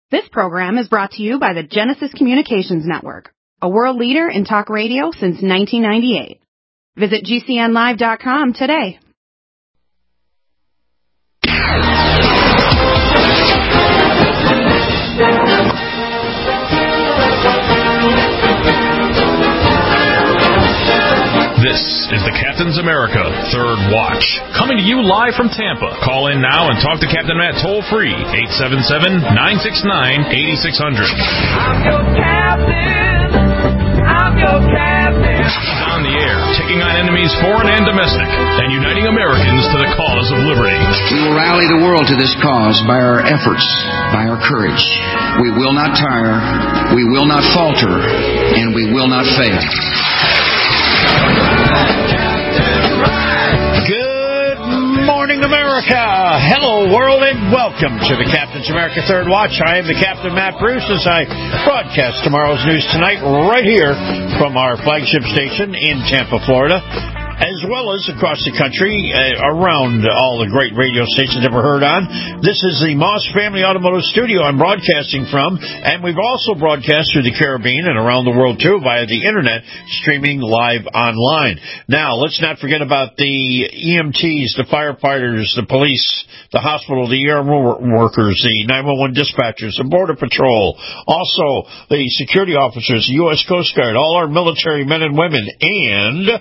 This program is brought to you by the Genesis Communications Network, a world leader in talk radio since 1998. Visit GCNlive.com today. This is the Captain's America Third Watch, coming to you live from Tampa. Call in now and talk to Captain Matt toll-free, 877-969-8600. I'm your captain. I'm your captain. He's on the air, taking on enemies foreign and domestic, and uniting Americans to the cause of liberty. We will rally the world to this cause by our efforts, by our courage. We will not tire, we will not falter, and we will not fail. Good morning, America. Hello, world, and welcome to the Captain's America Third Watch. I am the Captain, Matt Bruce, as I broadcast tomorrow's news tonight right here from our flagship station in Tampa, Florida, as well as across the country, around all the great radio stations ever heard on. This is the Moss Family Automotive Studio I'm broadcasting from, and we've also broadcast through the Caribbean and around the world, too, via the Internet, streaming live online. Now, let's not forget about the EMTs, the firefighters, the police, the hospital, the ER workers, the 911 dispatchers, the Border Patrol, also the security officers, the U.S. Coast Guard, all our military men and women, and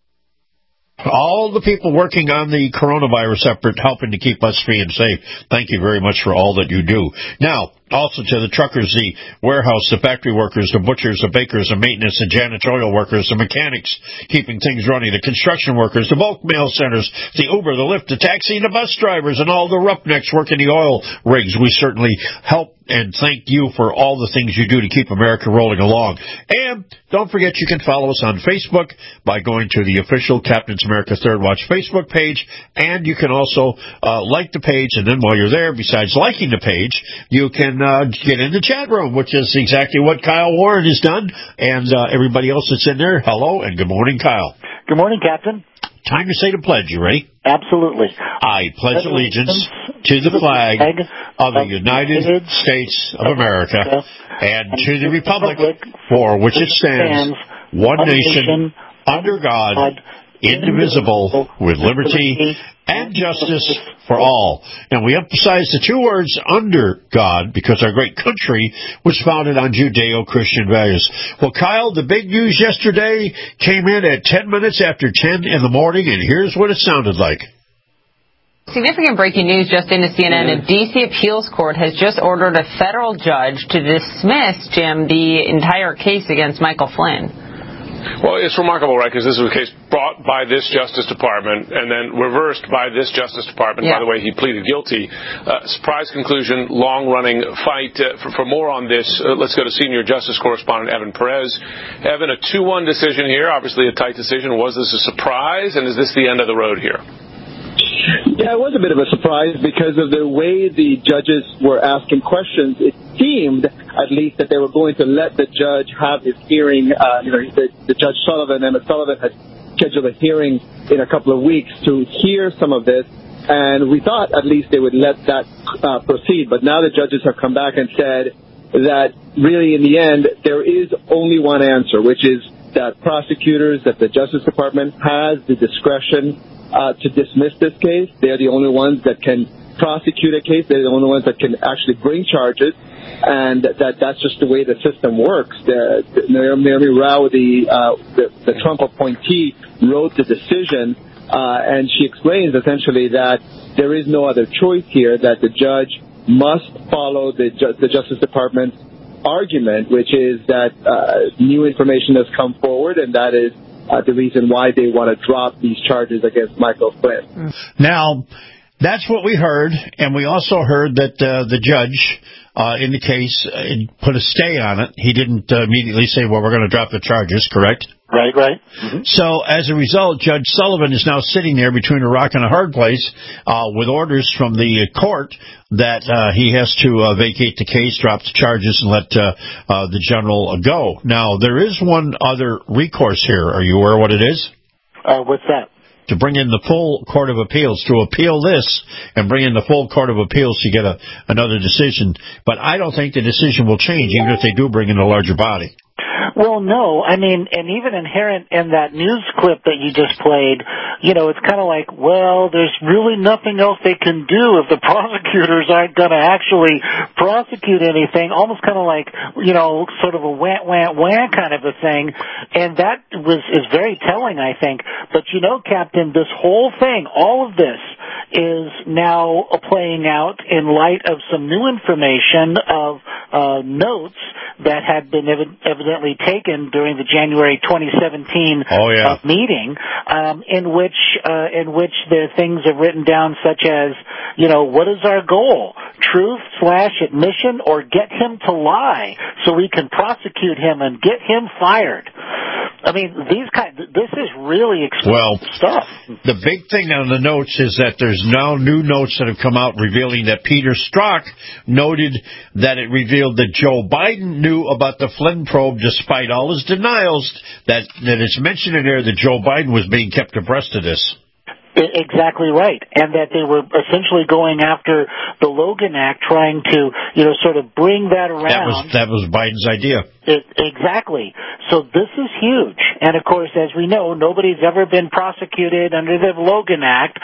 all the people working on the coronavirus effort, helping to keep us free and safe. Thank you very much for all that you do. Now, also to the truckers, the warehouse, the factory workers, the butchers, the bakers, the maintenance and janitorial workers, the mechanics keeping things running, the construction workers, the bulk mail centers, the Uber, the Lyft, the taxi, and the bus drivers, and all the roughnecks working the oil rigs. We certainly help and thank you for all the things you do to keep America rolling along. And don't forget, you can follow us on Facebook by going to the official Captain's America Third Watch Facebook page, and you can also like the page, and then while you're there, besides liking the page, you can get in the chat room, which is exactly what Kyle Warren has done, and everybody else that's in there. Hello, and good morning, Kyle. Good morning, Captain. Time to say the pledge. You ready? Absolutely. I pledge allegiance to the flag of the United States of America and to the republic for which it stands, one nation, under God, indivisible, with liberty and justice for all. And we emphasize the two words, under God, because our great country was founded on Judeo-Christian values. Well, Kyle, the big news yesterday came in at 10 minutes after 10 in the morning, and here's what it sounded like. Significant breaking news just into CNN. A D.C. appeals court has just ordered a federal judge to dismiss, Jim, the entire case against Michael Flynn. Well, it's remarkable, right, because this was a case brought by this Justice Department and then reversed by this Justice Department. Yeah. By the way, he pleaded guilty. Surprise conclusion, long-running fight. For more on this, let's go to senior justice correspondent Evan Perez. Evan, a 2-1 decision here, obviously a tight decision. Was this a surprise, and is this the end of the road here? Yeah, it was a bit of a surprise because of the way the judges were asking questions. It seemed, at least, that they were going to let the judge have his hearing. The Judge Sullivan, Emma Sullivan, had scheduled a hearing in a couple of weeks to hear some of this, and we thought at least they would let that proceed. But now the judges have come back and said that really, in the end, there is only one answer, which is that prosecutors, that the Justice Department has the discretion to dismiss this case. They're the only ones that can prosecute a case. They're the only ones that can actually bring charges, and that's just the way the system works. Naomi Rao, the Trump appointee, wrote the decision, and she explains essentially that there is no other choice here, that the judge must follow the Justice Department's argument, which is that new information has come forward, and that is the reason why they want to drop these charges against Michael Flynn. Now, that's what we heard, and we also heard that the judge in the case put a stay on it. He didn't immediately say, well, we're going to drop the charges, correct? Right. Mm-hmm. So, as a result, Judge Sullivan is now sitting there between a rock and a hard place with orders from the court that he has to vacate the case, drop the charges, and let the general go. Now, there is one other recourse here. Are you aware what it is? What's that? to bring in the full Court of Appeals to appeal this and bring in the full Court of Appeals to get another decision. But I don't think the decision will change, even if they do bring in a larger body. Well, no. I mean, and even inherent in that news clip that you just played, it's kind of like, well, there's really nothing else they can do if the prosecutors aren't going to actually prosecute anything, almost kind of like, sort of a wah kind of a thing. And that is very telling, I think. But Captain, this whole thing, all of this is now playing out in light of some new information of notes that had been evidently taken during the January 2017 meeting, in which the things are written down such as, what is our goal? Truth/admission, or get him to lie so we can prosecute him and get him fired. I mean, this is really explosive stuff. The big thing on the notes is that there's now new notes that have come out revealing that Peter Strzok noted that it revealed that Joe Biden knew about the Flynn probe despite all his denials, that it's mentioned in there that Joe Biden was being kept abreast of this. Exactly right, and that they were essentially going after the Logan Act, trying to, sort of bring that around. That was Biden's idea. Exactly. So this is huge. And, of course, as we know, nobody's ever been prosecuted under the Logan Act,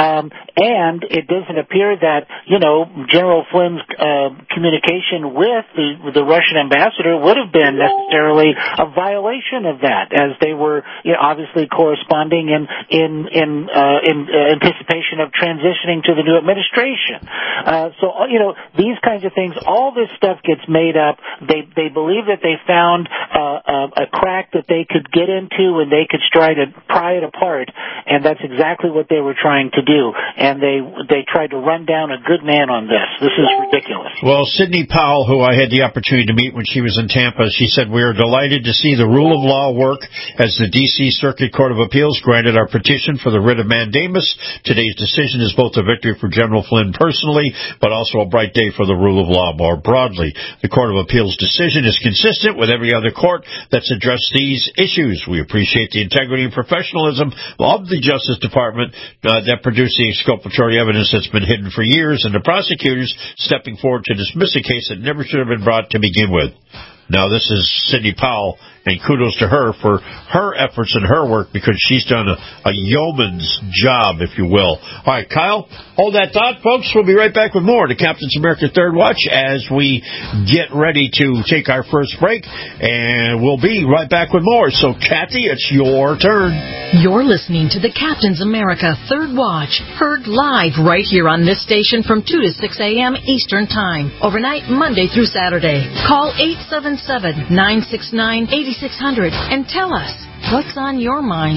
and it doesn't appear that, General Flynn's communication with the Russian ambassador would have been necessarily a violation of that, as they were obviously corresponding in anticipation of transitioning to the new administration. So, these kinds of things, all this stuff gets made up. They believe that they found a crack that they could get into and they could try to pry it apart, and that's exactly what they were trying to do. And they tried to run down a good man on this. This is ridiculous. Well, Sidney Powell, who I had the opportunity to meet when she was in Tampa, she said, "We are delighted to see the rule of law work as the D.C. Circuit Court of Appeals granted our petition for the writ of mandamus. Today's decision is both a victory for General Flynn personally, but also a bright day for the rule of law more broadly. The Court of Appeals decision is consistent with every other court that's addressed these issues. We appreciate the integrity and professionalism of the Justice Department that produced the exculpatory evidence that's been hidden for years, and the prosecutors stepping forward to dismiss a case that never should have been brought to begin with." Now, this is Sidney Powell, and kudos to her for her efforts and her work, because she's done a yeoman's job, if you will. All right, Kyle, hold that thought, folks. We'll be right back with more to Captain's America Third Watch as we get ready to take our first break, and we'll be right back with more. So, Kathy, it's your turn. You're listening to the Captain's America Third Watch, heard live right here on this station from 2 to 6 a.m. Eastern Time, overnight Monday through Saturday. Call 877-969-8600 and tell us what's on your mind.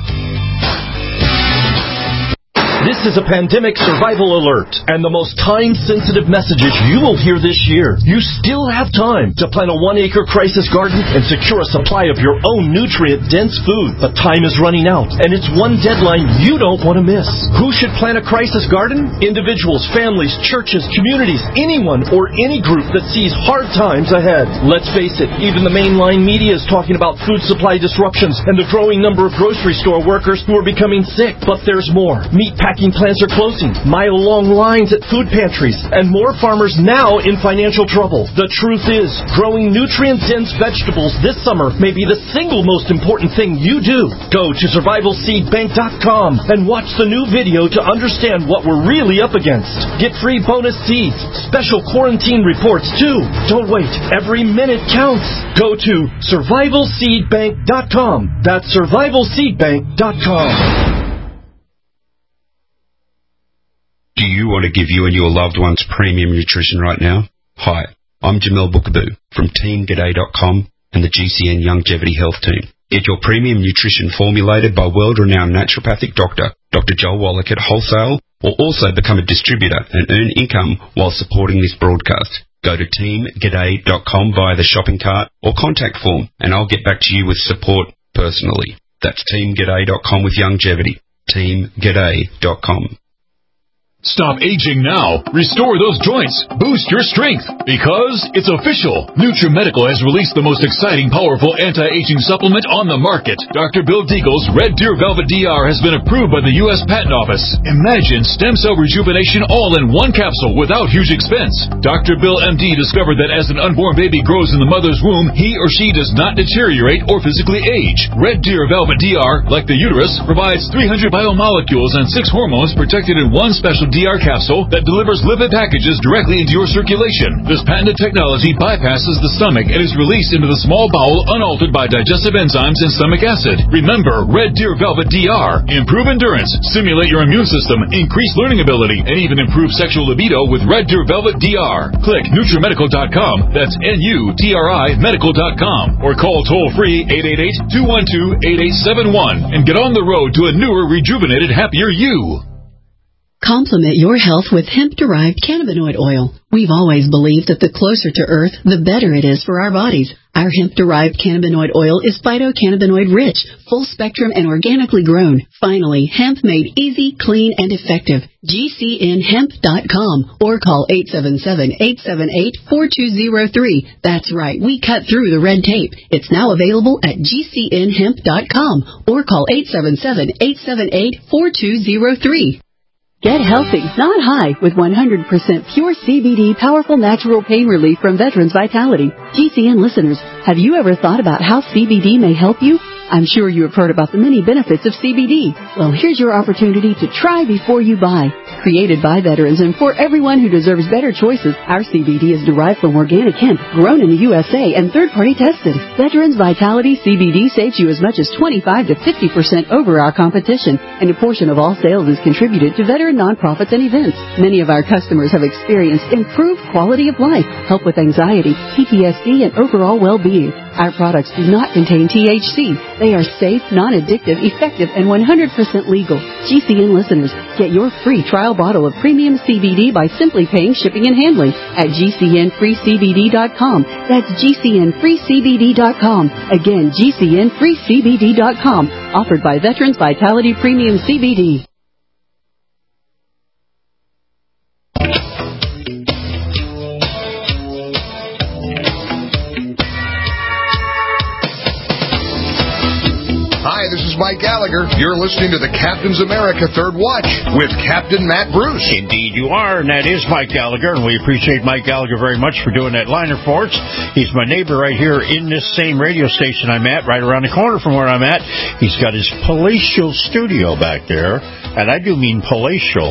This is a pandemic survival alert and the most time-sensitive messages you will hear this year. You still have time to plant a 1-acre crisis garden and secure a supply of your own nutrient-dense food. But time is running out, and it's one deadline you don't want to miss. Who should plant a crisis garden? Individuals, families, churches, communities, anyone or any group that sees hard times ahead. Let's face it, even the mainline media is talking about food supply disruptions and the growing number of grocery store workers who are becoming sick. But there's more. Meatpacking plants are closing, mile-long lines at food pantries, and more farmers now in financial trouble. The truth is, growing nutrient-dense vegetables this summer may be the single most important thing you do. Go to survivalseedbank.com and watch the new video to understand what we're really up against. Get free bonus seeds, special quarantine reports too. Don't wait. Every minute counts. Go to survivalseedbank.com. That's survivalseedbank.com. Do you want to give you and your loved ones premium nutrition right now? Hi, I'm Jamel Bookaboo from TeamGaday.com and the GCN Longevity Health Team. Get your premium nutrition formulated by world-renowned naturopathic doctor, Dr. Joel Wallach at Wholesale, or also become a distributor and earn income while supporting this broadcast. Go to TeamGaday.com via the shopping cart or contact form, and I'll get back to you with support personally. That's TeamGaday.com with longevity. TeamGaday.com. Stop aging now. Restore those joints. Boost your strength. Because it's official. NutriMedical has released the most exciting, powerful anti-aging supplement on the market. Dr. Bill Deagle's Red Deer Velvet DR has been approved by the U.S. Patent Office. Imagine stem cell rejuvenation all in one capsule without huge expense. Dr. Bill MD discovered that as an unborn baby grows in the mother's womb, he or she does not deteriorate or physically age. Red Deer Velvet DR, like the uterus, provides 300 biomolecules and 6 hormones protected in one special DR capsule that delivers lipid packages directly into your circulation. This patented technology bypasses the stomach and is released into the small bowel unaltered by digestive enzymes and stomach acid. Remember, Red Deer Velvet DR. Improve endurance, stimulate your immune system, increase learning ability, and even improve sexual libido with Red Deer Velvet DR. Click NutriMedical.com, that's NUTRI Medical.com, or call toll-free 888-212-8871 and get on the road to a newer, rejuvenated, happier you. Complement your health with hemp-derived cannabinoid oil. We've always believed that the closer to Earth, the better it is for our bodies. Our hemp-derived cannabinoid oil is phytocannabinoid-rich, full-spectrum, and organically grown. Finally, hemp made easy, clean, and effective. GCNhemp.com or call 877-878-4203. That's right, we cut through the red tape. It's now available at GCNhemp.com or call 877-878-4203. Get healthy, not high, with 100% pure CBD powerful natural pain relief from Veterans Vitality. GCN listeners, have you ever thought about how CBD may help you? I'm sure you have heard about the many benefits of CBD. Well, here's your opportunity to try before you buy. Created by veterans and for everyone who deserves better choices, our CBD is derived from organic hemp, grown in the USA and third-party tested. Veterans Vitality CBD saves you as much as 25 to 50% over our competition, and a portion of all sales is contributed to veteran nonprofits and events. Many of our customers have experienced improved quality of life, help with anxiety, PTSD, and overall well-being. Our products do not contain THC. They are safe, non-addictive, effective, and 100% legal. GCN listeners, get your free trial bottle of premium CBD by simply paying shipping and handling at GCNFreeCBD.com. That's GCNFreeCBD.com. Again, GCNFreeCBD.com. Offered by Veterans Vitality Premium CBD. Hi, this is Mike Gallagher. You're listening to the Captain's America Third Watch with Captain Matt Bruce. Indeed you are, and that is Mike Gallagher, and we appreciate Mike Gallagher very much for doing that liner for us. He's my neighbor right here in this same radio station I'm at, right around the corner from where I'm at. He's got his palatial studio back there, and I do mean palatial.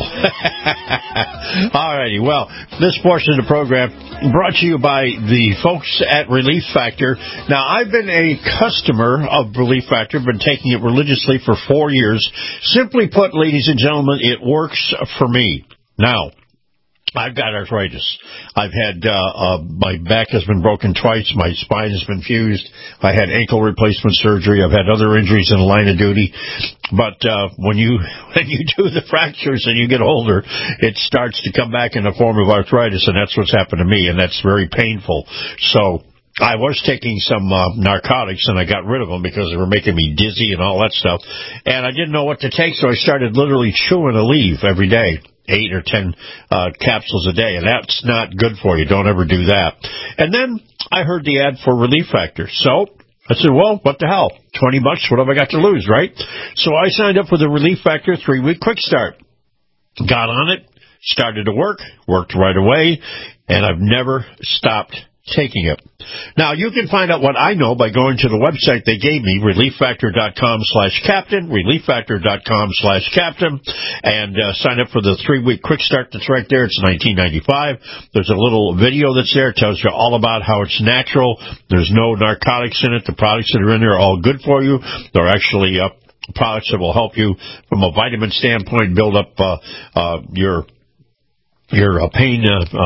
Alrighty, well, this portion of the program brought to you by the folks at Relief Factor. Now, I've been a customer of Relief Factor, been taking it religiously for 4 years. Simply put, ladies and gentlemen, it works for me. Now, I've got arthritis. I've had, my back has been broken twice. My spine has been fused. I had ankle replacement surgery. I've had other injuries in the line of duty. But, when you do the fractures and you get older, it starts to come back in the form of arthritis, and that's what's happened to me, and that's very painful. So, I was taking some narcotics, and I got rid of them because they were making me dizzy and all that stuff. And I didn't know what to take, so I started literally chewing a leaf every day, 8 or 10 capsules a day, and that's not good for you. Don't ever do that. And then I heard the ad for Relief Factor. So I said, well, what the hell? $20, what have I got to lose, right? So I signed up for the Relief Factor 3-week quick start. Got on it, started to work, worked right away, and I've never stopped taking it. Now, you can find out what I know by going to the website they gave me, relieffactor.com/captain, relieffactor.com/captain, and sign up for the 3-week quick start that's right there. It's $19.95. There's a little video that's there. It tells you all about how it's natural. There's no narcotics in it. The products that are in there are all good for you. They're actually products that will help you from a vitamin standpoint build up your pain,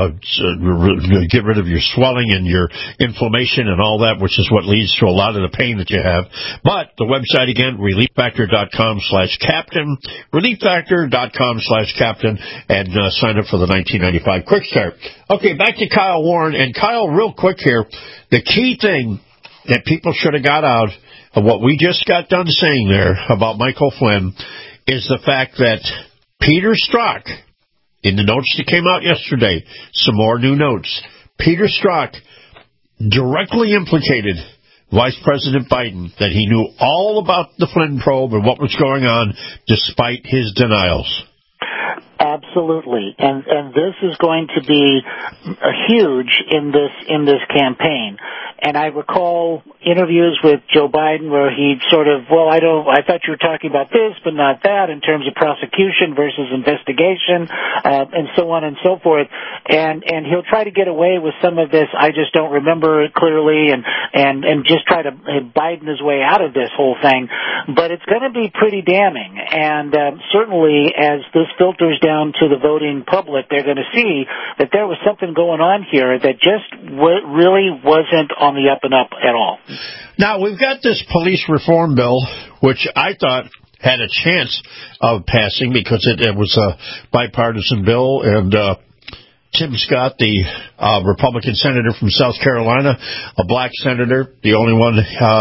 get rid of your swelling and your inflammation and all that, which is what leads to a lot of the pain that you have. But the website again, relieffactor.com/captain, relieffactor.com/captain, and sign up for the $19.95 quick start. Okay, back to Kyle Warren. And Kyle, real quick here, the key thing that people should have got out of what we just got done saying there about Michael Flynn is the fact that Peter Strzok in the notes that came out yesterday, some more new notes. Peter Strzok directly implicated Vice President Biden that he knew all about the Flynn probe and what was going on despite his denials. Absolutely, and this is going to be huge in this campaign. And I recall interviews with Joe Biden where he'd sort of, I thought you were talking about this, but not that, in terms of prosecution versus investigation, and so on and so forth. And he'll try to get away with some of this. I just don't remember it clearly, and just try to Biden his way out of this whole thing. But it's going to be pretty damning, and certainly as this filters down to the voting public, they're going to see that there was something going on here that just really wasn't on the up and up at all. Now, we've got this police reform bill, which I thought had a chance of passing because it was a bipartisan bill, and Tim Scott, the Republican senator from South Carolina, a black senator, the only one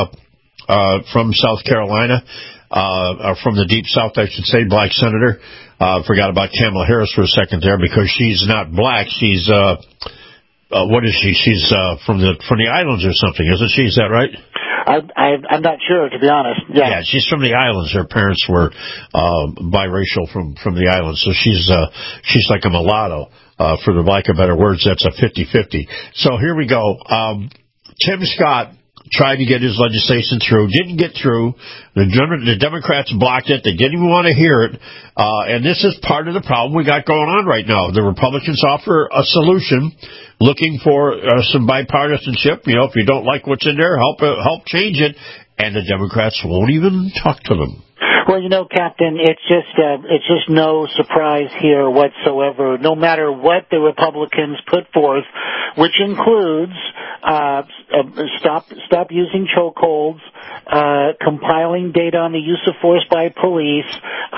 from South Carolina, or from the Deep South, I should say, black senator. Forgot about Kamala Harris for a second there because she's not black. She's what is she? She's from the islands or something, isn't she? Is that right? I'm not sure, to be honest. Yeah, she's from the islands. Her parents were biracial from the islands, so she's like a mulatto. For the lack of better words, that's a 50-50. So here we go. Tim Scott tried to get his legislation through, didn't get through. The Democrats blocked it. They didn't even want to hear it. And this is part of the problem we got going on right now. The Republicans offer a solution, looking for some bipartisanship. You know, if you don't like what's in there, help change it. And the Democrats won't even talk to them. Well, Captain, it's just no surprise here whatsoever. No matter what the Republicans put forth, which includes stop using chokeholds, compiling data on the use of force by police,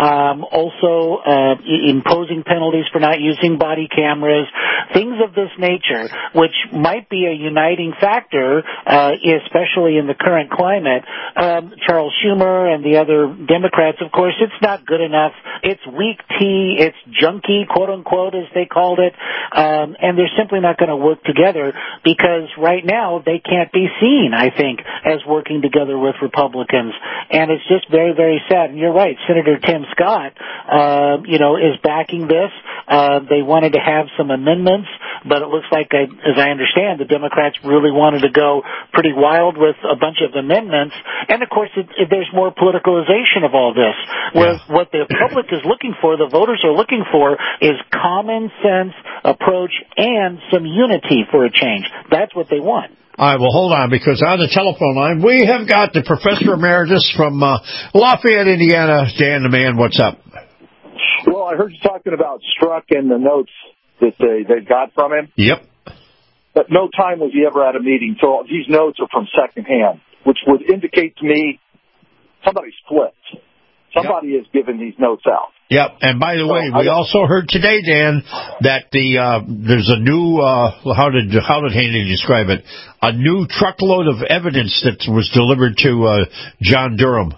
also imposing penalties for not using body cameras, things of this nature, which might be a uniting factor, especially in the current climate. Charles Schumer and the other Democrats, of course, it's not good enough. It's weak tea. It's junky, quote unquote, as they called it. And they're simply not going to work together because right now they can't be seen, I think, as working together with Republicans. And it's just very, very sad. And you're right, Senator Tim Scott, is backing this. They wanted to have some amendments, but it looks like, as I understand, the Democrats really wanted to go pretty wild with a bunch of amendments. And of course, there's more politicalization of all this. Whereas what the public is looking for, the voters are looking for, is common sense approach and some unity for a change. That's what they want. All right, well, hold on, because on the telephone line, we have got the Professor Emeritus from Lafayette, Indiana. Dan the Man, what's up? Well, I heard you talking about Strzok and the notes that they got from him. Yep. But no time was he ever at a meeting, so these notes are from secondhand, which would indicate to me somebody's flipped. Somebody is giving these notes out. Yep, and by the way, we also heard today, Dan, that there's a new how did Haney describe it? A new truckload of evidence that was delivered to John Durham.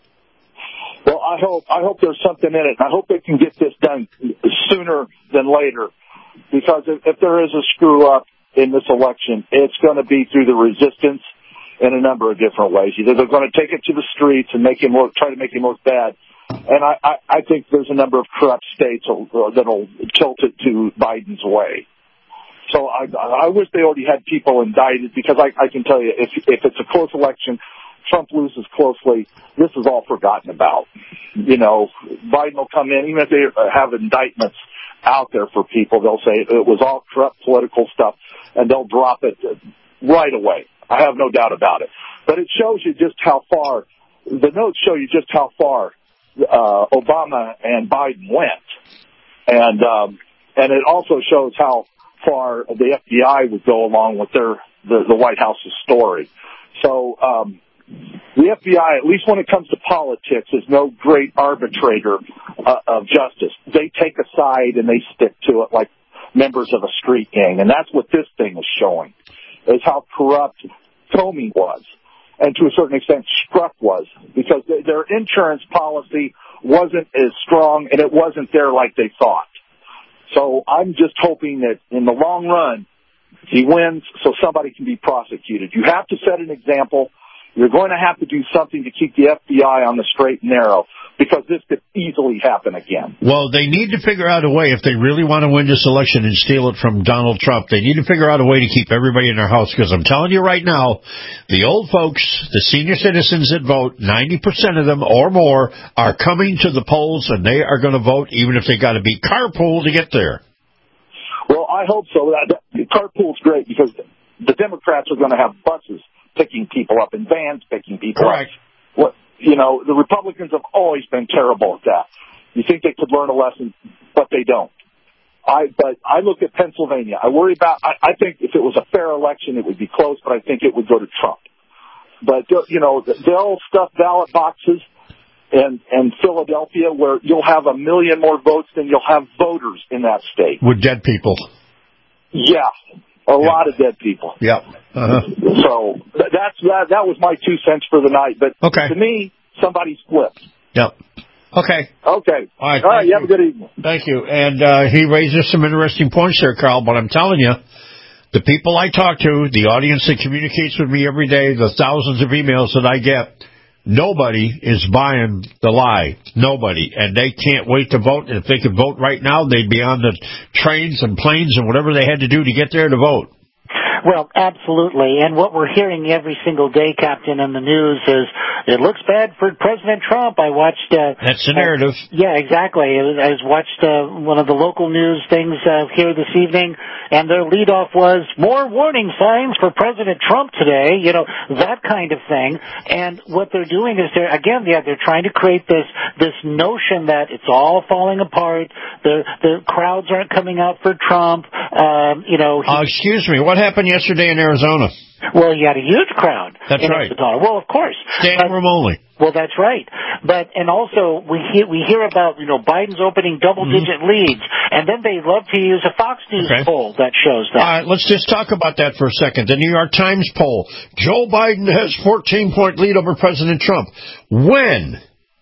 Well, I hope there's something in it. I hope they can get this done sooner than later, because if there is a screw up in this election, it's going to be through the resistance in a number of different ways. Either they're going to take it to the streets and try to make him look bad. And I think there's a number of corrupt states that'll tilt it to Biden's way. So I wish they already had people indicted, because I can tell you, if it's a close election, Trump loses closely, this is all forgotten about. Biden will come in, even if they have indictments out there for people, they'll say it was all corrupt political stuff, and they'll drop it right away. I have no doubt about it. But it shows you just how far, the notes show you just how far Obama and Biden went. And it also shows how far the FBI would go along with the White House's story. So, the FBI, at least when it comes to politics, is no great arbitrator of justice. They take a side and they stick to it like members of a street gang. And that's what this thing is showing, is how corrupt Comey was, and to a certain extent Strzok was, because their insurance policy wasn't as strong and it wasn't there like they thought. So I'm just hoping that in the long run, he wins so somebody can be prosecuted. You have to set an example. You're going to have to do something to keep the FBI on the straight and narrow, because this could easily happen again. Well, they need to figure out a way, if they really want to win this election and steal it from Donald Trump, they need to figure out a way to keep everybody in their house, because I'm telling you right now, the old folks, the senior citizens that vote, 90% of them or more are coming to the polls, and they are going to vote even if they got to be carpool to get there. Well, I hope so. Carpool's great, because the Democrats are going to have buses picking people up and vans picking people up. What, the Republicans have always been terrible at that. You think they could learn a lesson, but they don't. But I look at Pennsylvania. I worry about, I think if it was a fair election, it would be close, but I think it would go to Trump. But, they'll stuff ballot boxes in Philadelphia where you'll have 1 million more votes than you'll have voters in that state. With dead people. Yeah. A lot of dead people. Yep. Uh-huh. So that was my 2 cents for the night. But to me, somebody's flipped. Yep. Okay. All right. You have a good evening. Thank you. And he raises some interesting points there, Carl. But I'm telling you, the people I talk to, the audience that communicates with me every day, the thousands of emails that I get, nobody is buying the lie. Nobody. And they can't wait to vote. And if they could vote right now, they'd be on the trains and planes and whatever they had to do to get there to vote. Well, absolutely. And what we're hearing every single day, Captain, in the news is it looks bad for President Trump. I watched... That's the narrative. Yeah, exactly. I watched one of the local news things here this evening, and their leadoff was more warning signs for President Trump today, that kind of thing. And what they're doing is they're trying to create this notion that it's all falling apart. The crowds aren't coming out for Trump. Excuse me. What happened yesterday in Arizona? Well, you had a huge crowd. That's in right. Arizona. Well, of course. Standing room only. Well, that's right. And also we hear about, Biden's opening double-digit leads, and then they love to use a Fox News poll that shows that. All right, let's just talk about that for a second. The New York Times poll. Joe Biden has 14-point lead over President Trump. When?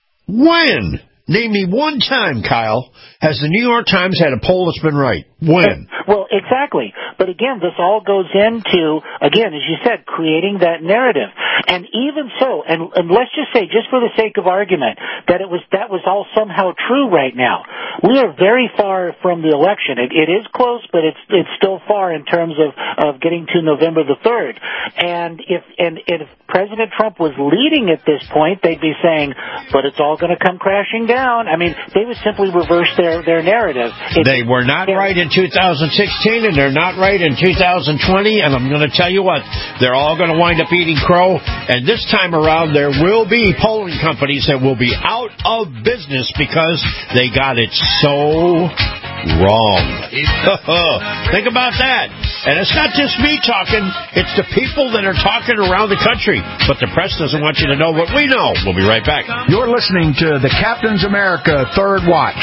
Name me one time, Kyle, has the New York Times had a poll that's been right. When? Well, exactly. But again, this all goes into, again, as you said, creating that narrative. And even so, and let's just say, just for the sake of argument, that was all somehow true right now. We are very far from the election. It is close, but it's still far in terms of getting to November the 3rd. And if President Trump was leading at this point, they'd be saying, but it's all going to come crashing down. I mean, they would simply reverse their narrative. They were not right in 2016, and they're not right in 2020, and I'm going to tell you what, they're all going to wind up eating crow, and this time around there will be polling companies that will be out of business because they got it so wrong. Think about that. And it's not just me talking, it's the people that are talking around the country, but the press doesn't want you to know what we know. We'll be right back. You're listening to the Captain's America Third Watch.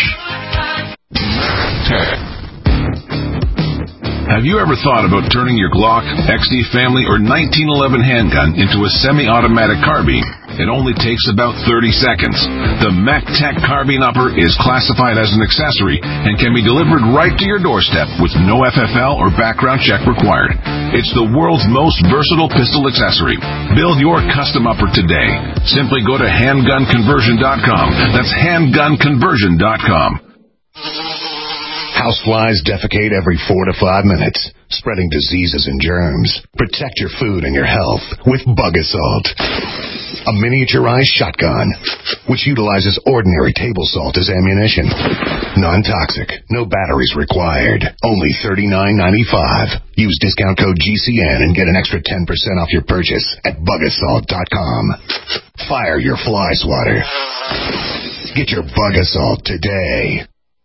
Have you ever thought about turning your Glock, XD Family, or 1911 handgun into a semi-automatic carbine? It only takes about 30 seconds. The MacTac Carbine Upper is classified as an accessory and can be delivered right to your doorstep with no FFL or background check required. It's the world's most versatile pistol accessory. Build your custom upper today. Simply go to handgunconversion.com. That's handgunconversion.com. Houseflies defecate every 4 to 5 minutes, spreading diseases and germs. Protect your food and your health with Bug Assault, a miniaturized shotgun which utilizes ordinary table salt as ammunition. Non-toxic, no batteries required. Only $39.95. Use discount code GCN and get an extra 10% off your purchase at bugassault.com. Fire your fly swatter. Get your Bug Assault today.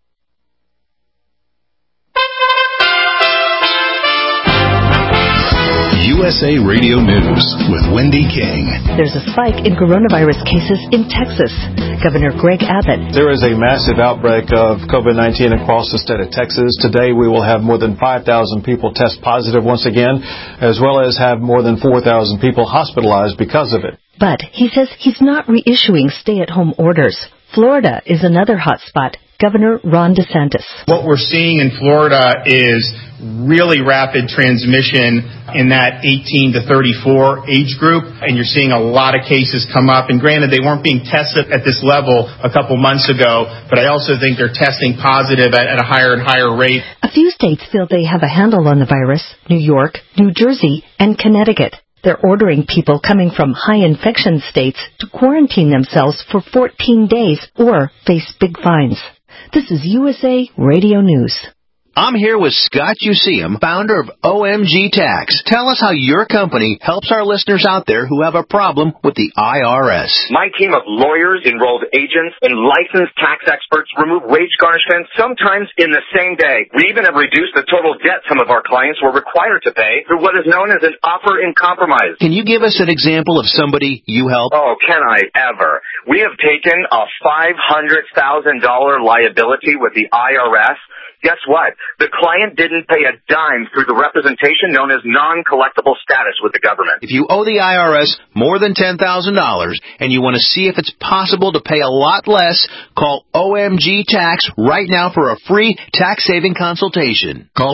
USA Radio News with Wendy King. There's a spike in coronavirus cases in Texas. Governor Greg Abbott. There is a massive outbreak of COVID-19 across the state of Texas. Today we will have more than 5,000 people test positive once again, as well as have more than 4,000 people hospitalized because of it. But he says he's not reissuing stay-at-home orders. Florida is another hot spot. Governor Ron DeSantis. What we're seeing in Florida is really rapid transmission in that 18 to 34 age group, and you're seeing a lot of cases come up. And granted, they weren't being tested at this level a couple months ago, but I also think they're testing positive at a higher and higher rate. A few states feel they have a handle on the virus: New York, New Jersey, and Connecticut. They're ordering people coming from high infection states to quarantine themselves for 14 days or face big fines. This is USA Radio News. I'm here with Scott Useum, founder of OMG Tax. Tell us how your company helps our listeners out there who have a problem with the IRS. My team of lawyers, enrolled agents, and licensed tax experts remove wage garnishments sometimes in the same day. We even have reduced the total debt some of our clients were required to pay through what is known as an offer in compromise. Can you give us an example of somebody you help? Oh, can I ever? We have taken a $500,000 liability with the IRS. Guess what? The client didn't pay a dime through the representation known as non-collectible status with the government. If you owe the IRS more than $10,000 and you want to see if it's possible to pay a lot less, call OMG Tax right now for a free tax-saving consultation. Call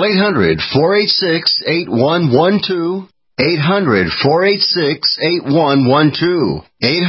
800-486-8112. 800-486-8112.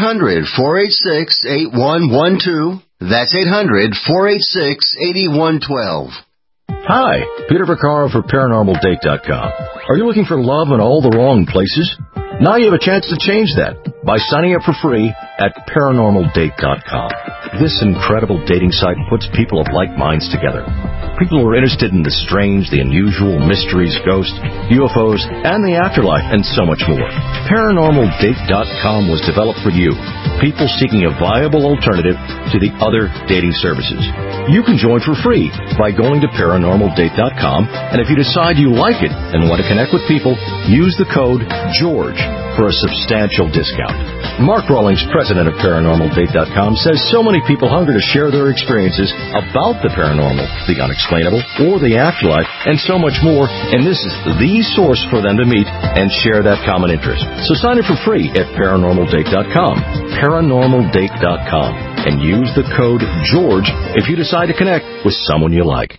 800-486-8112. That's 800-486-8112. Hi, Peter Vaccaro for ParanormalDate.com. Are you looking for love in all the wrong places? Now you have a chance to change that by signing up for free at ParanormalDate.com. This incredible dating site puts people of like minds together. People who are interested in the strange, the unusual, mysteries, ghosts, UFOs, and the afterlife, and so much more. ParanormalDate.com was developed for you, people seeking a viable alternative to the other dating services. You can join for free by going to ParanormalDate.com, and if you decide you like it and want to connect with people, use the code GEORGE for a substantial discount. Mark Rawlings, president of ParanormalDate.com, says so many people hunger to share their experiences about the paranormal, the unexplainable, or the afterlife, and so much more, and this is the source for them to meet and share that common interest. So sign up for free at ParanormalDate.com, ParanormalDate.com, and use the code GEORGE if you decide to connect with someone you like.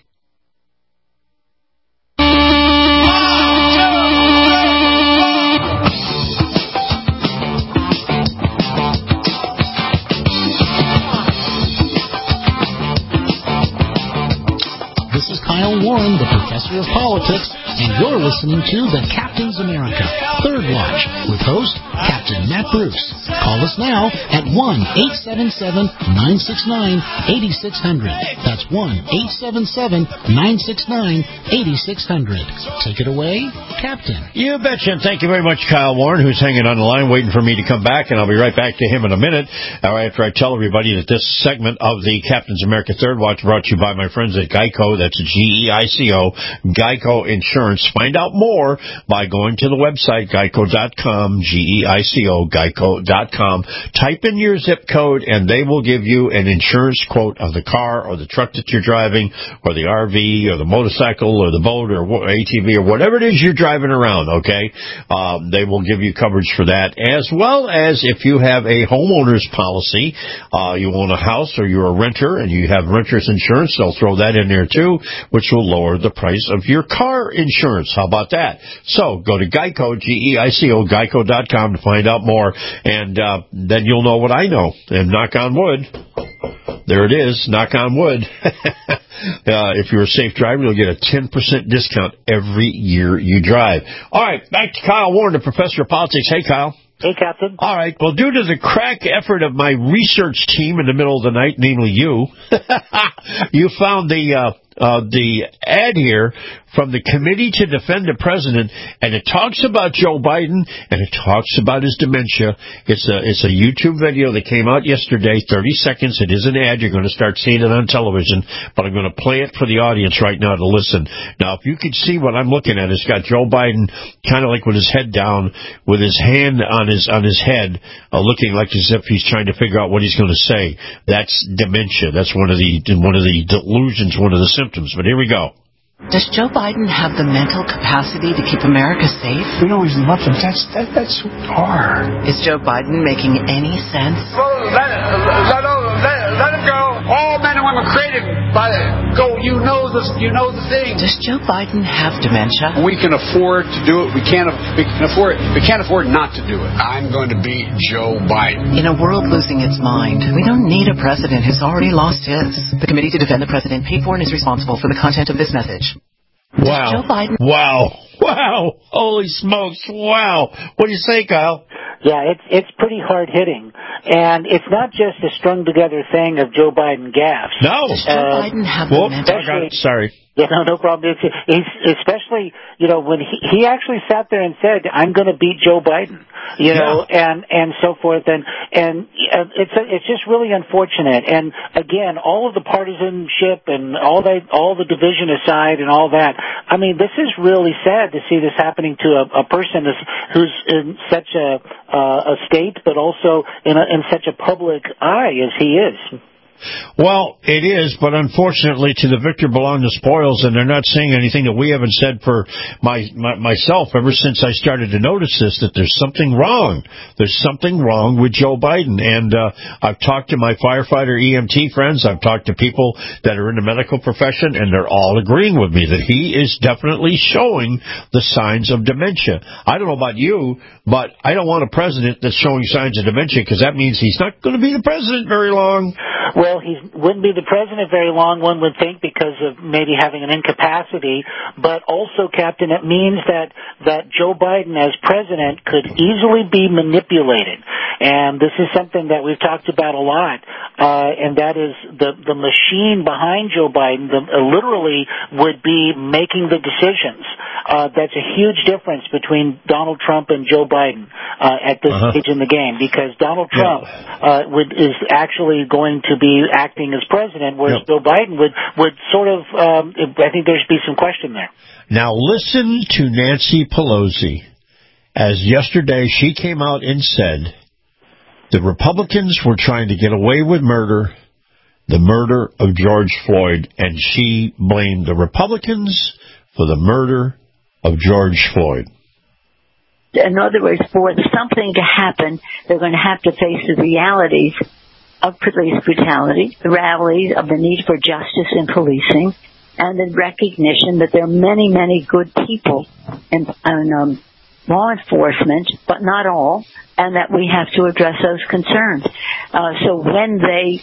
Kyle Warren, the professor of politics, and you're listening to The Captain's America, Third Watch, with host Captain Matt Bruce. Call us now at 1-877-969-8600. That's 1-877-969-8600. Take it away, Captain. You betcha. Thank you very much, Kyle Warren, who's hanging on the line waiting for me to come back, and I'll be right back to him in a minute. After I tell everybody that this segment of the Captain's America Third Watch brought to you by my friends at Geico. That's GEICO, Geico Insurance. Find out more by going to the website, geico.com, GEICO, geico.com. Type in your zip code, and they will give you an insurance quote of the car or the truck that you're driving, or the RV, or the motorcycle, or the boat, or ATV, or whatever it is you're driving around, okay? They will give you coverage for that, as well as if you have a homeowner's policy, you own a house or you're a renter and you have renter's insurance, they'll throw that in there too, which will lower the price of your car insurance. How about that? So go to Geico, GEICO, geico.com to find out more, and then you'll know what I know. And knock on wood, there it is, knock on wood. If you're a safe driver, you'll get a 10% discount every year you drive. All right, back to Kyle Warren, the professor of politics. Hey, Kyle. Hey, Captain. All right. Well, due to the crack effort of my research team in the middle of the night, namely you, you found the ad here from the Committee to Defend the President, and it talks about Joe Biden, and it talks about his dementia. It's a YouTube video that came out yesterday, 30 seconds. It is an ad. You're going to start seeing it on television, but I'm going to play it for the audience right now to listen. Now, if you could see what I'm looking at, it's got Joe Biden kind of like with his head down, with his hand on his head, looking like as if he's trying to figure out what he's going to say. That's dementia. That's one of the delusions, one of the symptoms. But here we go. Does Joe Biden have the mental capacity to keep America safe? We always love him. That's who we are. Is Joe Biden making any sense? Let him go. All men and women created Biden, you know the thing. Does Joe Biden have dementia? We can afford to do it. We can't afford not to do it. I'm going to beat Joe Biden. In a world losing its mind, we don't need a president who's already lost his. The Committee to Defend the President paid for and is responsible for the content of this message. Wow. Joe Biden. Wow. Holy smokes. Wow. What do you say, Kyle? Yeah, it's pretty hard hitting, and it's not just a strung together thing of Joe Biden gaffes. No. Does Joe Biden have dementia? Sorry. Yeah, no problem. He's especially, when he actually sat there and said, "I'm going to beat Joe Biden," and so forth, and it's just really unfortunate. And again, all of the partisanship and all the division aside and all that, I mean, this is really sad to see this happening to a person who's in such a state, but also in such a public eye as he is. Well, it is, but unfortunately to the victor belong the spoils, and they're not saying anything that we haven't said for myself ever since I started to notice this, that there's something wrong. There's something wrong with Joe Biden, and I've talked to my firefighter EMT friends, I've talked to people that are in the medical profession, and they're all agreeing with me that he is definitely showing the signs of dementia. I don't know about you, but I don't want a president that's showing signs of dementia, because that means he's not going to be the president very long. Well, he wouldn't be the president very long, one would think, because of maybe having an incapacity. But also, Captain, it means that Joe Biden as president could easily be manipulated. And this is something that we've talked about a lot, and that is the machine behind Joe Biden literally would be making the decisions. That's a huge difference between Donald Trump and Joe Biden at this stage in the game, because Donald Trump is actually going to be acting as president, whereas Joe Biden would sort of, I think there should be some question there. Now listen to Nancy Pelosi, as yesterday she came out and said the Republicans were trying to get away with the murder of George Floyd, and she blamed the Republicans for the murder of George Floyd. In other words, for something to happen, they're going to have to face the realities of police brutality, the realities of the need for justice in policing, and the recognition that there are many, many good people in law enforcement, but not all, and that we have to address those concerns. So when they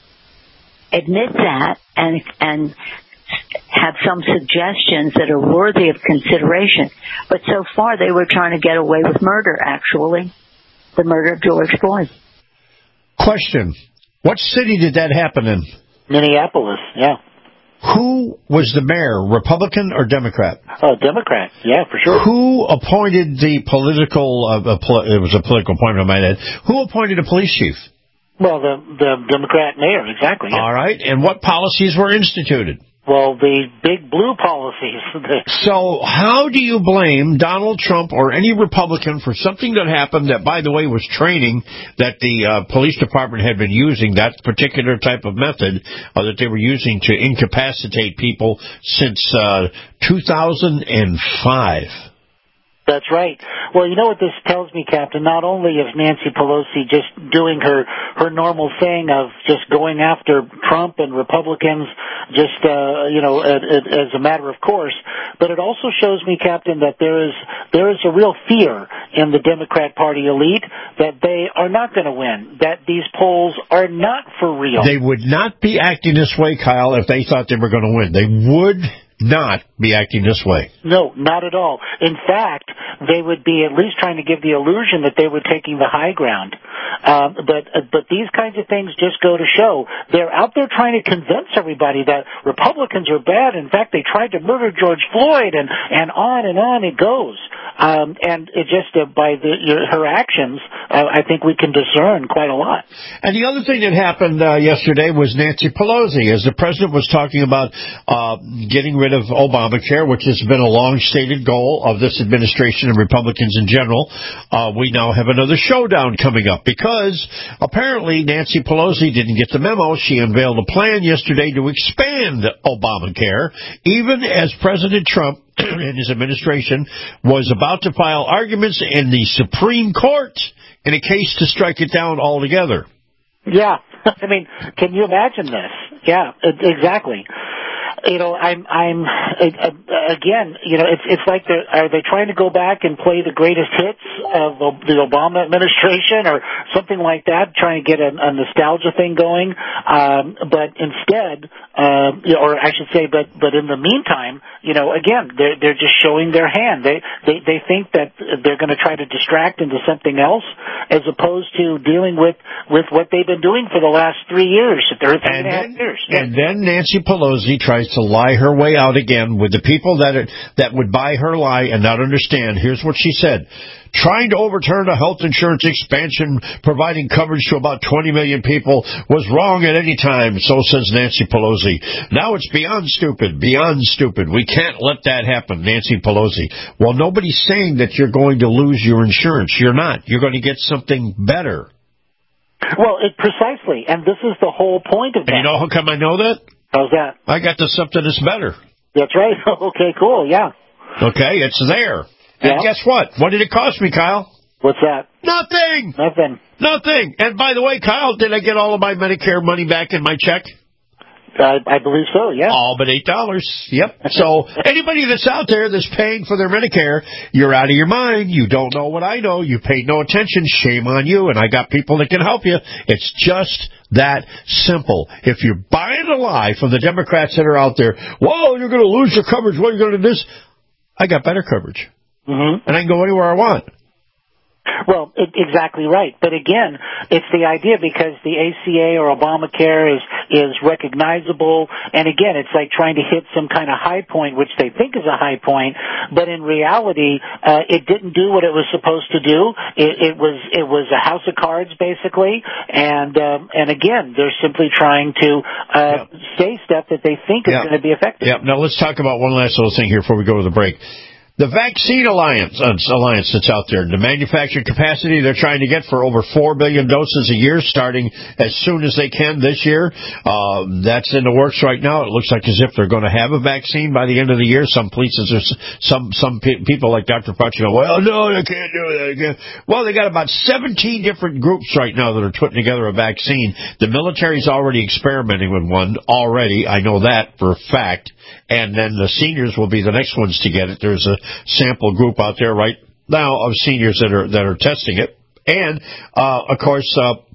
admit that and have some suggestions that are worthy of consideration, but so far they were trying to get away with murder, actually, the murder of George Floyd. Question. What city did that happen in? Minneapolis, yeah. Who was the mayor, Republican or Democrat? Democrat, yeah, for sure. Who appointed the political, it was a political appointment, I might add. Who appointed a police chief? Well, the Democrat mayor, exactly. Yeah. All right, and what policies were instituted? Well, the big blue policies. So how do you blame Donald Trump or any Republican for something that happened that, by the way, was training that the police department had been using, that particular type of method that they were using to incapacitate people since 2005? That's right. Well, you know what this tells me, Captain? Not only is Nancy Pelosi just doing her normal thing of just going after Trump and Republicans just, as a matter of course, but it also shows me, Captain, that there is a real fear in the Democrat Party elite that they are not going to win, that these polls are not for real. They would not be acting this way, Kyle, if they thought they were going to win. They would not be acting this way. No, not at all. In fact, they would be at least trying to give the illusion that they were taking the high ground. But these kinds of things just go to show they're out there trying to convince everybody that Republicans are bad. In fact, they tried to murder George Floyd, and on it goes. And it just by her actions, I think we can discern quite a lot. And the other thing that happened yesterday was Nancy Pelosi, as the president was talking about getting rid of Obamacare, which has been a long-stated goal of this administration and Republicans in general. We now have another showdown coming up because apparently Nancy Pelosi didn't get the memo. She unveiled a plan yesterday to expand Obamacare, even as President Trump and his administration was about to file arguments in the Supreme Court in a case to strike it down altogether. Yeah. I mean, can you imagine this? Yeah, exactly. I'm again, it's like are they trying to go back and play the greatest hits of the Obama administration or something like that, trying to get a nostalgia thing going? But instead, or I should say, but in the meantime, again, they're just showing their hand. They think that they're going to try to distract into something else, as opposed to dealing with what they've been doing for the last 3 years, or 3.5 years. And then Nancy Pelosi tries to lie her way out again with the people that would buy her lie and not understand. Here's what she said. Trying to overturn a health insurance expansion providing coverage to about 20 million people was wrong at any time, so says Nancy Pelosi. Now it's beyond stupid. We can't let that happen, Nancy Pelosi. Well, nobody's saying that you're going to lose your insurance. You're not. You're going to get something better. Well, precisely, and this is the whole point of that. And you know how come I know that? How's that? I got to something that's better. That's right. Okay, cool, yeah. Okay, it's there. Yeah. And guess what? What did it cost me, Kyle? What's that? Nothing. And by the way, Kyle, did I get all of my Medicare money back in my check? I believe so, yeah. All but $8. Yep. So anybody that's out there that's paying for their Medicare, you're out of your mind. You don't know what I know. You paid no attention. Shame on you. And I got people that can help you. It's just that simple. If you're buying a lie from the Democrats that are out there, whoa, you're going to lose your coverage. What are you going to do? I got better coverage. Mm-hmm. And I can go anywhere I want. Well, exactly right. But again, it's the idea because the ACA or Obamacare is recognizable. And again, it's like trying to hit some kind of high point, which they think is a high point. But in reality, it didn't do what it was supposed to do. It was a house of cards, basically. And again, they're simply trying to say stuff that they think is going to be effective. Yeah. Now let's talk about one last little thing here before we go to the break. The Vaccine Alliance that's out there, the manufacturing capacity they're trying to get for over 4 billion doses a year, starting as soon as they can this year. That's in the works right now. It looks like as if they're going to have a vaccine by the end of the year. Some places, some people like Dr. Fauci go, well, no, they can't do that. Well, they got about 17 different groups right now that are putting together a vaccine. The military's already experimenting with one already. I know that for a fact. And then the seniors will be the next ones to get it. There's a sample group out there right now of seniors that are testing it. And, of course,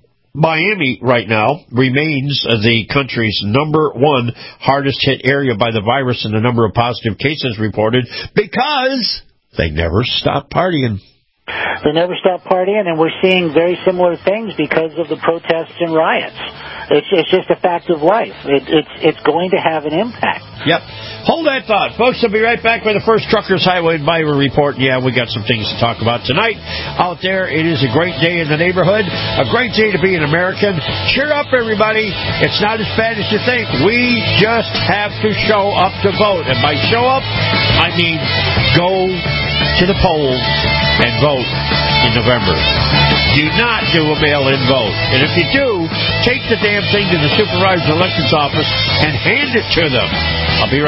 Miami right now remains the country's number one hardest hit area by the virus and the number of positive cases reported because they never stop partying. They never stop partying, and we're seeing very similar things because of the protests and riots. It's just a fact of life. It's going to have an impact. Yep. Hold that thought. Folks, I'll be right back with the first Truckers Highway Buyer Report. Yeah, we got some things to talk about tonight. Out there, it is a great day in the neighborhood, a great day to be an American. Cheer up, everybody. It's not as bad as you think. We just have to show up to vote. And by show up, I mean go to the polls and vote in November. Do not do a mail-in vote. And if you do, take the damn thing to the supervisor of elections office and hand it to them. I'll be right back.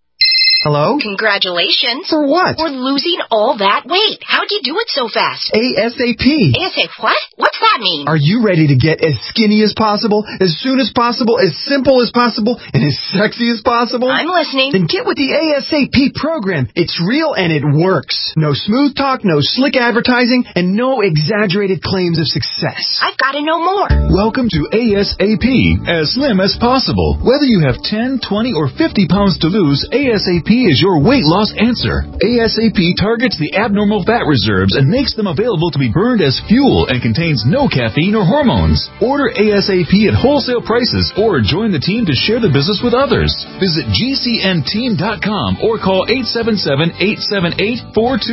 Hello? Congratulations. For what? For losing all that weight. How'd you do it so fast? ASAP. ASAP what? What's that mean? Are you ready to get as skinny as possible, as soon as possible, as simple as possible, and as sexy as possible? I'm listening. Then get with the ASAP program. It's real and it works. No smooth talk, no slick advertising, and no exaggerated claims of success. I've got to know more. Welcome to ASAP, as slim as possible. Whether you have 10, 20, or 50 pounds to lose, ASAP is your weight loss answer. ASAP targets the abnormal fat reserves and makes them available to be burned as fuel and contains no caffeine or hormones. Order ASAP at wholesale prices or join the team to share the business with others. Visit GCNteam.com or call 877-878-4203.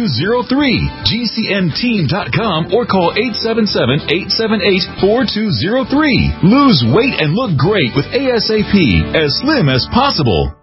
GCNteam.com or call 877-878-4203. Lose weight and look great with ASAP, as slim as possible.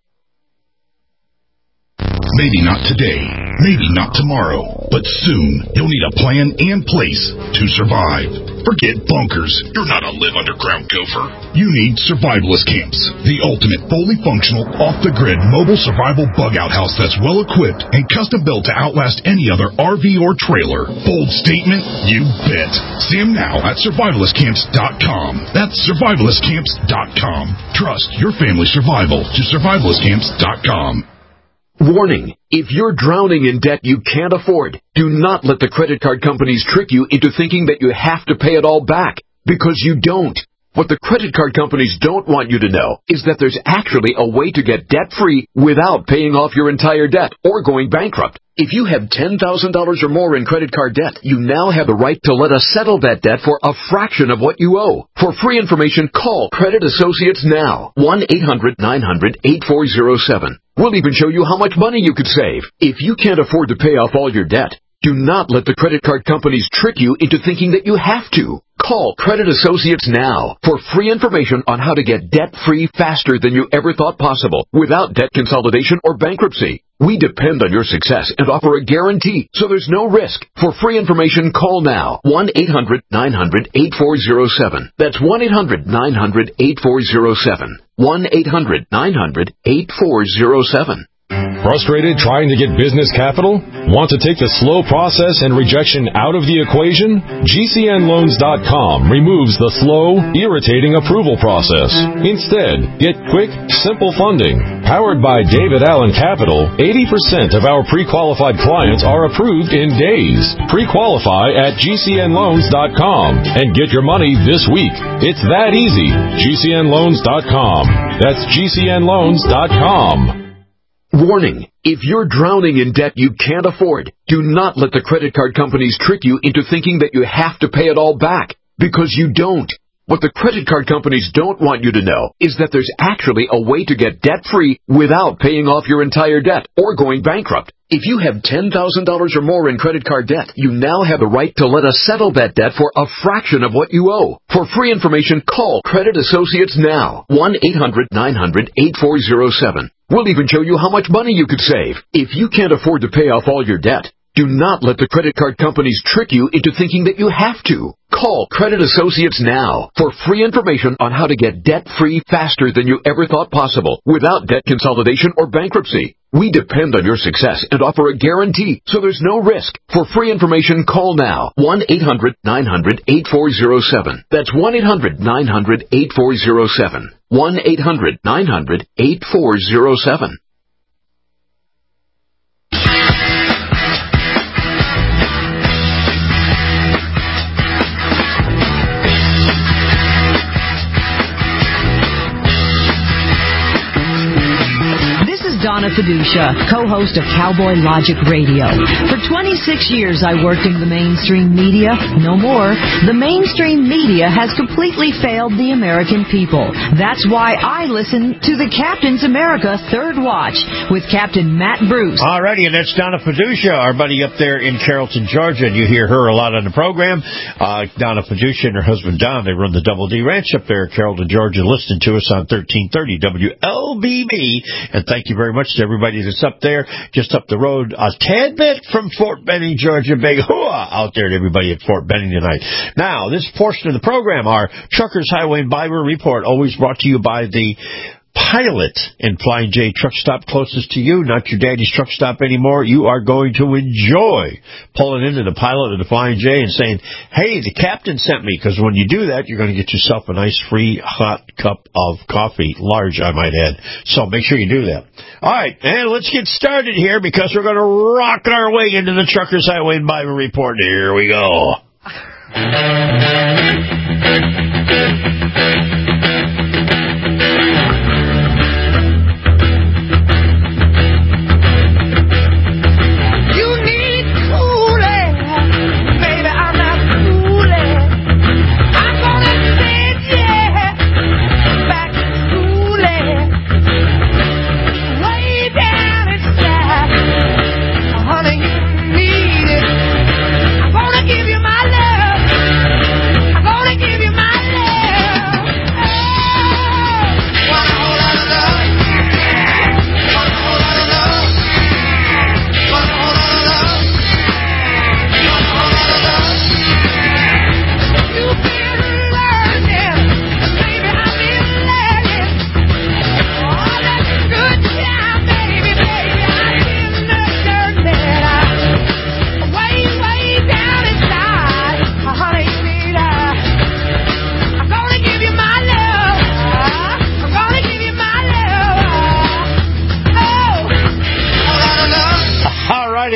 Maybe not today, maybe not tomorrow, but soon you'll need a plan in place to survive. Forget bunkers. You're not a live underground gopher. You need Survivalist Camps, the ultimate fully functional, off-the-grid mobile survival bug-out house that's well-equipped and custom-built to outlast any other RV or trailer. Bold statement? You bet. See them now at survivalistcamps.com. That's survivalistcamps.com. Trust your family's survival to survivalistcamps.com. Warning, if you're drowning in debt you can't afford, do not let the credit card companies trick you into thinking that you have to pay it all back, because you don't. What the credit card companies don't want you to know is that there's actually a way to get debt-free without paying off your entire debt or going bankrupt. If you have $10,000 or more in credit card debt, you now have the right to let us settle that debt for a fraction of what you owe. For free information, call Credit Associates now. 1-800-900-8407. We'll even show you how much money you could save. If you can't afford to pay off all your debt, do not let the credit card companies trick you into thinking that you have to. Call Credit Associates now for free information on how to get debt-free faster than you ever thought possible without debt consolidation or bankruptcy. We depend on your success and offer a guarantee, so there's no risk. For free information, call now. 1-800-900-8407. That's 1-800-900-8407. 1-800-900-8407. Frustrated trying to get business capital? Want to take the slow process and rejection out of the equation? GCNLoans.com removes the slow, irritating approval process. Instead, get quick, simple funding. Powered by David Allen Capital, 80% of our pre-qualified clients are approved in days. Pre-qualify at GCNLoans.com and get your money this week. It's that easy. GCNLoans.com. That's GCNLoans.com. Warning, if you're drowning in debt you can't afford, do not let the credit card companies trick you into thinking that you have to pay it all back, because you don't. What the credit card companies don't want you to know is that there's actually a way to get debt-free without paying off your entire debt or going bankrupt. If you have $10,000 or more in credit card debt, you now have the right to let us settle that debt for a fraction of what you owe. For free information, call Credit Associates now. 1-800-900-8407. We'll even show you how much money you could save. If you can't afford to pay off all your debt, do not let the credit card companies trick you into thinking that you have to. Call Credit Associates now for free information on how to get debt-free faster than you ever thought possible without debt consolidation or bankruptcy. We depend on your success and offer a guarantee, so there's no risk. For free information, call now. 1-800-900-8407. That's 1-800-900-8407. 1-800-900-8407. Donna Fiducia, co-host of Cowboy Logic Radio. For 26 years I worked in the mainstream media. No more. The mainstream media has completely failed the American people. That's why I listen to the Captain's America Third Watch with Captain Matt Bruce. Alrighty, and that's Donna Fiducia, our buddy up there in Carrollton, Georgia, and you hear her a lot on the program. Donna Fiducia and her husband Don, they run the Double D Ranch up there in Carrollton, Georgia, listening to us on 1330 WLBB, and thank you very much to everybody that's up there, just up the road, a tad bit from Fort Benning, Georgia. Big hooah out there to everybody at Fort Benning tonight. Now, this portion of the program, our Truckers Highway and Byway Report, always brought to you by the Pilot and Flying J truck stop closest to you, not your daddy's truck stop anymore. You are going to enjoy pulling into the Pilot or the Flying J and saying, hey, the captain sent me, because when you do that, you're going to get yourself a nice free hot cup of coffee, large, I might add. So make sure you do that. All right, and let's get started here, because we're going to rock our way into the Truckers Highway and Byway Report. Here we go.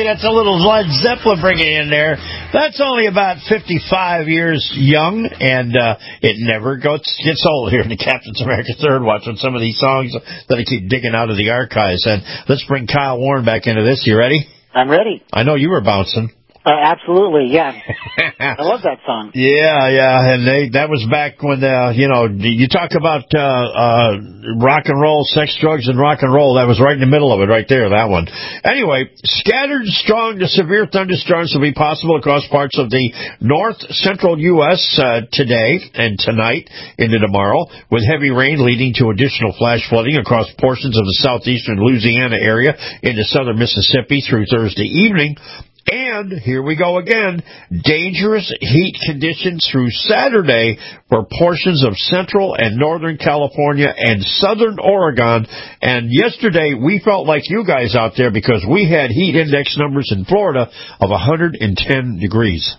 that's a little Led Zeppelin bringing in there. That's only about 55 years young, and it never gets old here in the Captain's America Third Watch on some of these songs that I keep digging out of the archives. And let's bring Kyle Warren back into this. You ready? I'm ready. I know you were bouncing. Absolutely, yeah. I love that song. Yeah, and that was back when, you talk about rock and roll, sex, drugs, and rock and roll. That was right in the middle of it, right there, that one. Anyway, scattered strong to severe thunderstorms will be possible across parts of the north-central U.S. Today and tonight into tomorrow, with heavy rain leading to additional flash flooding across portions of the southeastern Louisiana area into southern Mississippi through Thursday evening. And here we go again, dangerous heat conditions through Saturday for portions of central and northern California and southern Oregon. And yesterday we felt like you guys out there because we had heat index numbers in Florida of 110 degrees.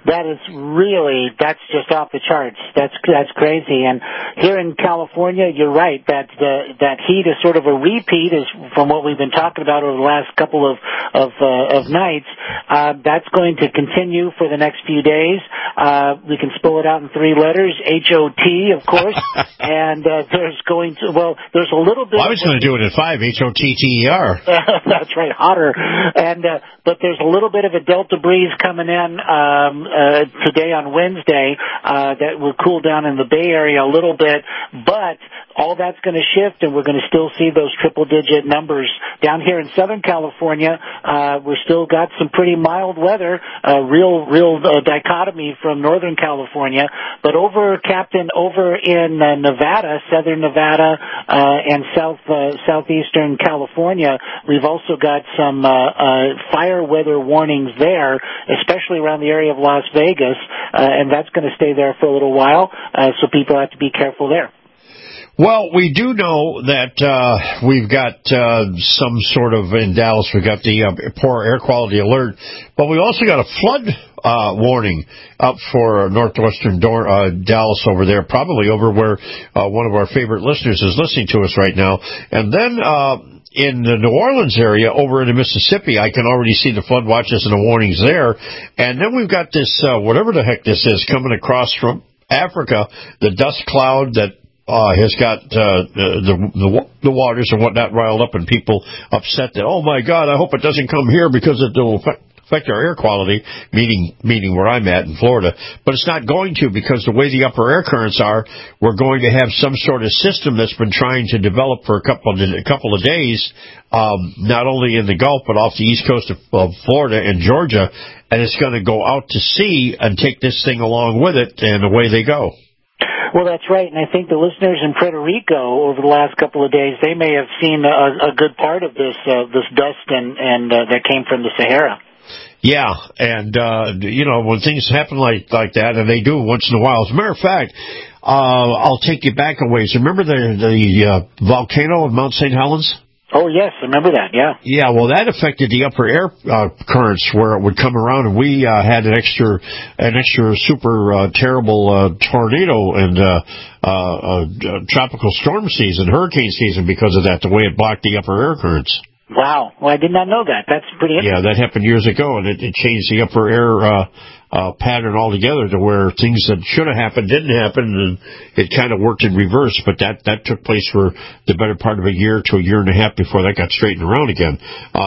That's just off the charts. That's crazy. And here in California, you're right, that heat is sort of a repeat is from what we've been talking about over the last couple of nights. That's going to continue for the next few days. We can spell it out in three letters, H-O-T, of course. And there's a little bit. Well, I was going to do it at 5, H-O-T-T-E-R. That's right, hotter. And but there's a little bit of a delta breeze coming in today on Wednesday that will cool down in the Bay Area a little bit, but all that's going to shift, and we're going to still see those triple-digit numbers. Down here in Southern California, we're still got some pretty mild weather, real dichotomy from Northern California, but over in Nevada, Southern Nevada, and southeastern California, we've also got some fire weather warnings there, especially around the area of Las Vegas, and that's going to stay there for a little while, so people have to be careful there. Well, we do know that we've got some sort of, in Dallas, we've got the poor air quality alert, but we also got a flood warning up for northwestern Dallas over there, probably over where one of our favorite listeners is listening to us right now. And then in the New Orleans area, over in the Mississippi, I can already see the flood watches and the warnings there. And then we've got this, whatever the heck this is, coming across from Africa, the dust cloud that has got the waters and whatnot riled up, and people upset that, oh my God, I hope it doesn't come here because it will affect our air quality, meaning where I'm at in Florida. But it's not going to, because the way the upper air currents are, we're going to have some sort of system that's been trying to develop for a couple of days, not only in the Gulf but off the east coast of Florida and Georgia, and it's going to go out to sea and take this thing along with it, and away they go. Well, that's right, and I think the listeners in Puerto Rico over the last couple of days, they may have seen a good part of this dust and that came from the Sahara. Yeah, and when things happen like that, and they do once in a while. As a matter of fact, I'll take you back a ways. Remember the volcano of Mount St. Helens? Oh, yes, I remember that, yeah. Yeah, well, that affected the upper air currents where it would come around, and we had an extra super terrible tornado and tropical storm season, hurricane season because of that, the way it blocked the upper air currents. Wow. Well, I did not know that. That's pretty interesting. Yeah, that happened years ago, and it changed the upper air pattern altogether to where things that should have happened didn't happen, and it kind of worked in reverse. But that took place for the better part of a year to a year and a half before that got straightened around again.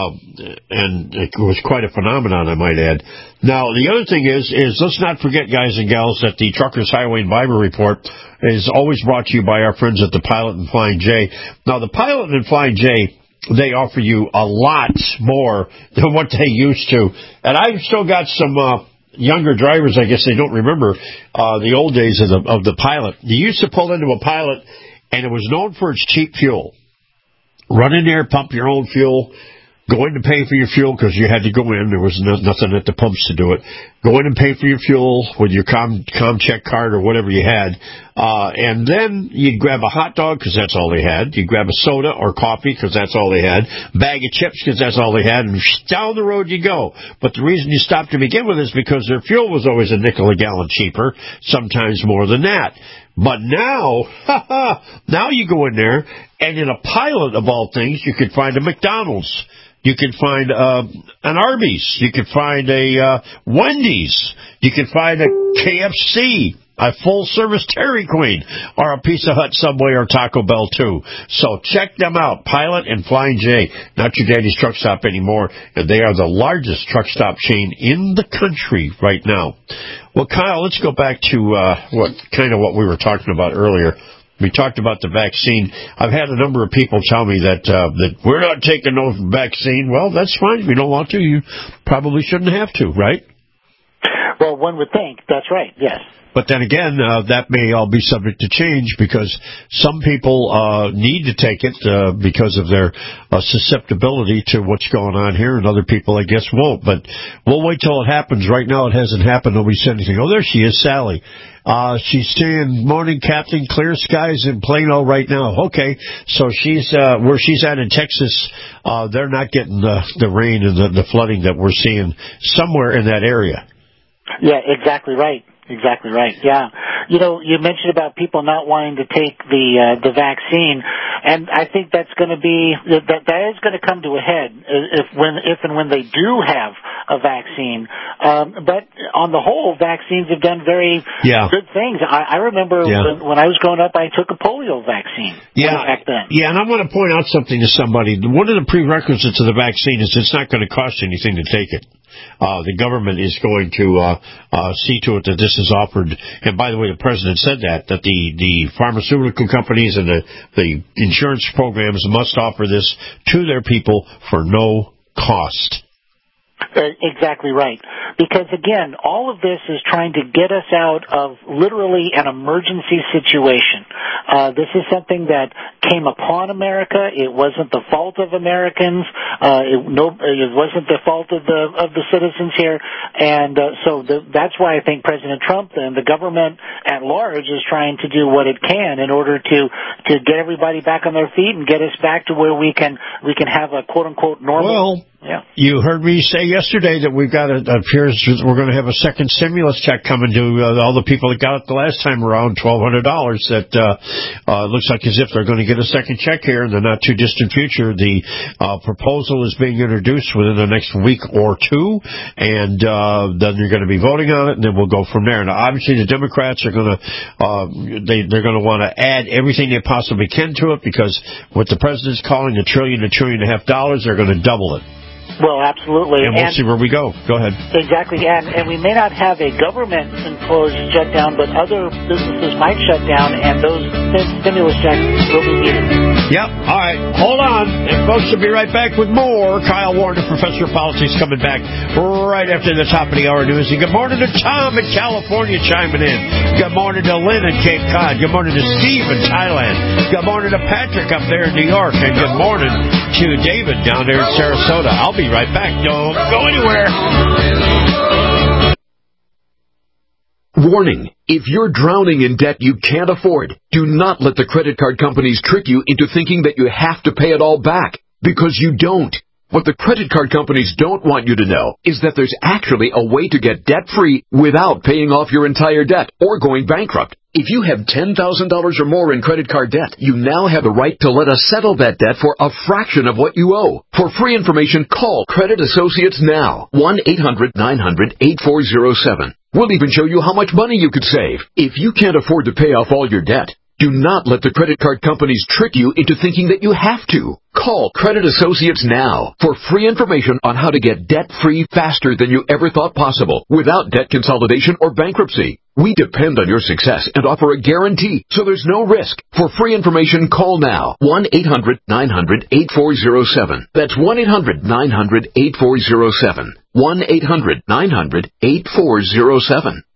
And it was quite a phenomenon, I might add. Now, the other thing is let's not forget, guys and gals, that the Truckers Highway and Bible Report is always brought to you by our friends at the Pilot and Flying J. Now, the Pilot and Flying J, they offer you a lot more than what they used to. And I've still got some younger drivers, I guess they don't remember the old days of the Pilot. You used to pull into a Pilot, and it was known for its cheap fuel. Run in there, pump your own fuel, go in to pay for your fuel because you had to go in. There was nothing at the pumps to do it. Go in and pay for your fuel with your ComCheck card or whatever you had. And then you'd grab a hot dog because that's all they had. You'd grab a soda or coffee because that's all they had. Bag of chips because that's all they had. And down the road you go. But the reason you stopped to begin with is because their fuel was always a nickel a gallon cheaper, sometimes more than that. But now, now you go in there, and in a pilot of all things, you could find a McDonald's. You could find an Arby's. You could find a Wendy's. You could find a KFC, a full-service Dairy Queen, or a Pizza Hut, Subway, or Taco Bell, too. So check them out, Pilot and Flying J. Not your daddy's truck stop anymore, and they are the largest truck stop chain in the country right now. Well, Kyle, let's go back to what we were talking about earlier. We talked about the vaccine. I've had a number of people tell me that we're not taking no vaccine. Well, that's fine. If you don't want to, you probably shouldn't have to, right? Well, one would think. That's right, yes. But then again, that may all be subject to change because some people need to take it because of their susceptibility to what's going on here, and other people, I guess, won't. But we'll wait till it happens. Right now, it hasn't happened. Nobody said anything. Oh, there she is, Sally. She's saying, morning, Captain, clear skies in Plano right now. Okay, so she's where she's at in Texas. They're not getting the rain and the flooding that we're seeing somewhere in that area. Yeah, exactly right. Exactly right. Yeah. You know, you mentioned about people not wanting to take the vaccine, and I think that's going to be that is going to come to a head if and when they do have a vaccine. But on the whole, vaccines have done very good things. I remember when I was growing up, I took a polio vaccine back then. Yeah, and I want to point out something to somebody. One of the prerequisites of the vaccine is it's not going to cost you anything to take it. The government is going to see to it that this is offered. And by the way, the president said that the pharmaceutical companies and the insurance programs must offer this to their people for no cost. Exactly right. Because, again, all of this is trying to get us out of literally an emergency situation. This is something that came upon America. It wasn't the fault of Americans. It wasn't the fault of the citizens here. And so that's why I think President Trump and the government at large is trying to do what it can in order to get everybody back on their feet and get us back to where we can have a quote-unquote normal... Well, you heard me say yesterday that we're going to have a second stimulus check coming to all the people that got it the last time around, $1,200. That looks like as if they're going to get a second check here in the not too distant future. The proposal is being introduced within the next week or two, and then you're going to be voting on it, and then we'll go from there. Now, obviously, the Democrats are going to they're going to want to add everything they possibly can to it because what the president's calling $1 trillion and a half dollars, they're going to double it. Well, absolutely. And we'll see where we go. Go ahead. Exactly. And we may not have a government-imposed shutdown, but other businesses might shut down, and those stimulus checks will be needed. Yep. All right. Hold on. And folks will be right back with more. Kyle Warren, Professor of Politics, coming back right after the top of the hour news. And good morning to Tom in California chiming in. Good morning to Lynn in Cape Cod. Good morning to Steve in Thailand. Good morning to Patrick up there in New York. And good morning to David down there in Sarasota. I'll be right back. Don't go anywhere. Warning. If you're drowning in debt you can't afford, do not let the credit card companies trick you into thinking that you have to pay it all back, because you don't. What the credit card companies don't want you to know is that there's actually a way to get debt-free without paying off your entire debt or going bankrupt. If you have $10,000 or more in credit card debt, you now have the right to let us settle that debt for a fraction of what you owe. For free information, call Credit Associates now. 1-800-900-8407. We'll even show you how much money you could save. If you can't afford to pay off all your debt, do not let the credit card companies trick you into thinking that you have to. Call Credit Associates now for free information on how to get debt-free faster than you ever thought possible without debt consolidation or bankruptcy. We depend on your success and offer a guarantee, so there's no risk. For free information, call now. 1-800-900-8407. That's 1-800-900-8407. 1-800-900-8407.